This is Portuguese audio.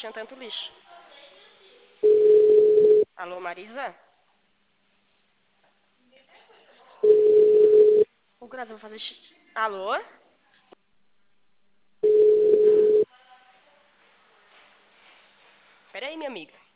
tinha tanto lixo. Alô, Marisa? O Grazi, eu vou fazer xixi. Alô? Peraí, minha amiga.